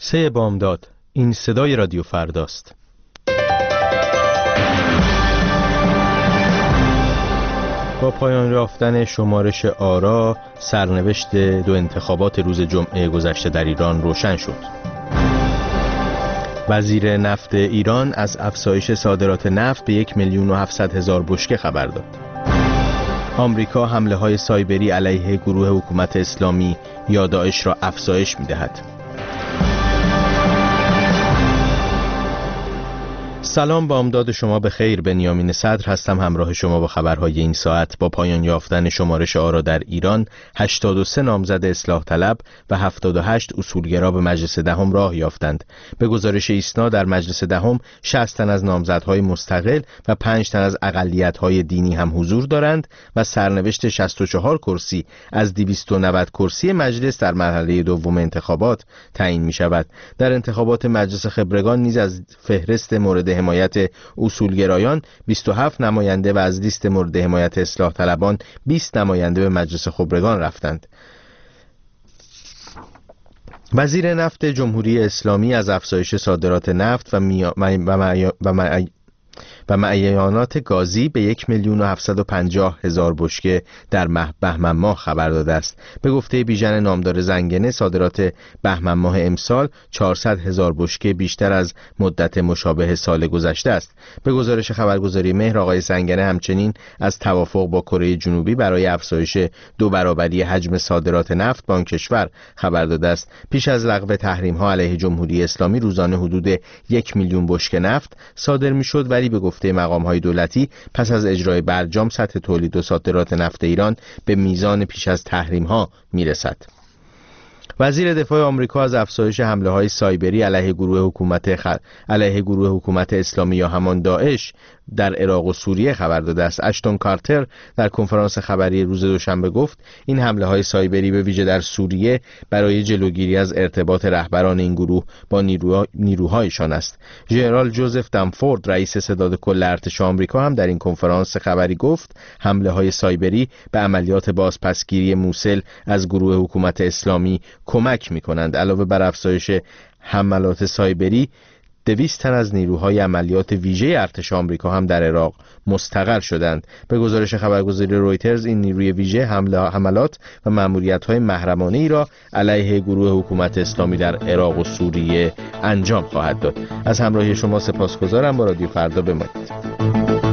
3 بامداد. این صدای رادیو فرداست. با پایان یافتن شمارش آرا، سرنوشت 2 انتخابات روز جمعه گذشته در ایران روشن شد. وزیر نفت ایران از افزایش صادرات نفت به 1,700,000 بشکه خبر داد. آمریکا حمله‌های سایبری علیه گروه حکومت اسلامی یا داعش را افزایش می‌دهد. سلام، بامداد شما به خیر. بنیامین صدر هستم، همراه شما با خبرهای این ساعت. با پایان یافتن شمارش آرا در ایران، 83 نامزد اصلاح طلب و 78 اصولگرا به مجلس دهم راه یافتند. به گزارش ایسنا در مجلس دهم 60 تن از نامزدهای مستقل و 5 تن از اقلیت‌های دینی هم حضور دارند و سرنوشت 64 کرسی از 290 کرسی مجلس در مرحله دوم انتخابات تعیین می‌شود. در انتخابات مجلس خبرگان نیز از فهرست مورد حمایت اصولگرایان 27 نماینده و از لیست مورد حمایت اصلاح طلبان 20 نماینده به مجلس خبرگان رفتند. وزیر نفت جمهوری اسلامی از افزایش صادرات نفت و معیانات گازی به 1,750,000 بشکه در بهمن ماه خبر داده است. به گفته بیژن نامدار زنگنه، صادرات بهمن ماه امسال 400,000 بشکه بیشتر از مدت مشابه سال گذشته است. به گزارش خبرگزاری مهر، آقای زنگنه همچنین از توافق با کره جنوبی برای افزایش 2 برابری حجم صادرات نفت با آن کشور خبر داده است. پیش از لغو تحریم‌ها علیه جمهوری اسلامی روزانه حدود 1,000,000 بشکه نفت صادر می‌شد، ولی به گفته مقام‌های دولتی پس از اجرای برجام سطح تولید و صادرات نفت ایران به میزان پیش از تحریم‌ها میرسد. وزیر دفاع آمریکا از افزایش حمله‌های سایبری علیه گروه حکومت اسلامی یا همان داعش در عراق و سوریه خبر داده است. اشتون کارتر در کنفرانس خبری روز دوشنبه گفت این حمله‌های سایبری به ویژه در سوریه برای جلوگیری از ارتباط رهبران این گروه با نیروهایشان است. ژنرال جوزف دنفورد، رئیس ستاد کل ارتش آمریکا، هم در این کنفرانس خبری گفت حمله‌های سایبری به عملیات بازپسگیری موسل از گروه حکومت اسلامی کمک می‌کنند. علاوه بر افزایش حملات سایبری، 200 تن از نیروهای عملیات ویژه ارتش آمریکا هم در عراق مستقر شدند. به گزارش خبرگزاری رویترز، این نیروی ویژه حملات و مأموریت‌های محرمانه ای را علیه گروه حکومت اسلامی در عراق و سوریه انجام خواهد داد. از همراهی شما سپاسگزارم. با رادیو فردا بمانید.